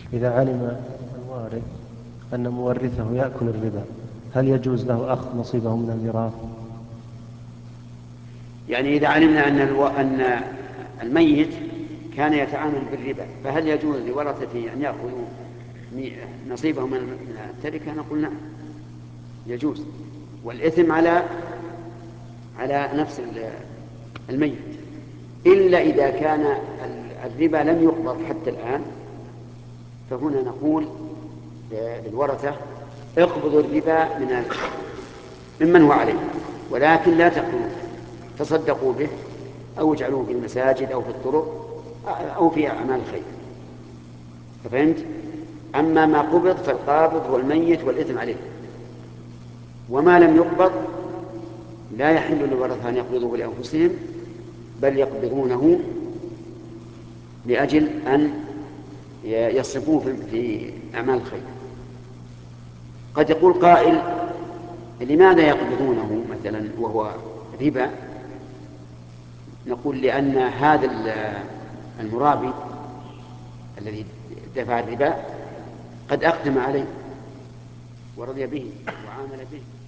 إذا علم الوارث أن مورثه يأكل الربا هل يجوز له أخذ نصيبه من الميراث؟ يعني إذا علمنا أن الميت كان يتعامل بالربا، فهل يجوز لورثته أن يأخذوا نصيبهم من التركة؟ نقول نعم يجوز، والإثم على نفس الميت، إلا إذا كان الربا لم يقبض حتى الآن، فهنا نقول للورثة اقبضوا الربا ممن هو عليه، ولكن لا تأكلوه، تصدقوا به أو اجعلوه في المساجد أو في الطرق أو في أعمال الخير. فهمت؟ أما ما قبض فالقابض هو الميت والإثم عليه، وما لم يقبض لا يحل للورثة أن يقبضوه لأنفسهم، بل يقبضونه لأجل أن يصرفوه في أعمال الخير. قد يقول قائل: لماذا يقبضونه مثلا وهو ربا؟ نقول لأن هذا المرابي الذي دفع الربا قد أقدم عليه ورضي به وعامل به.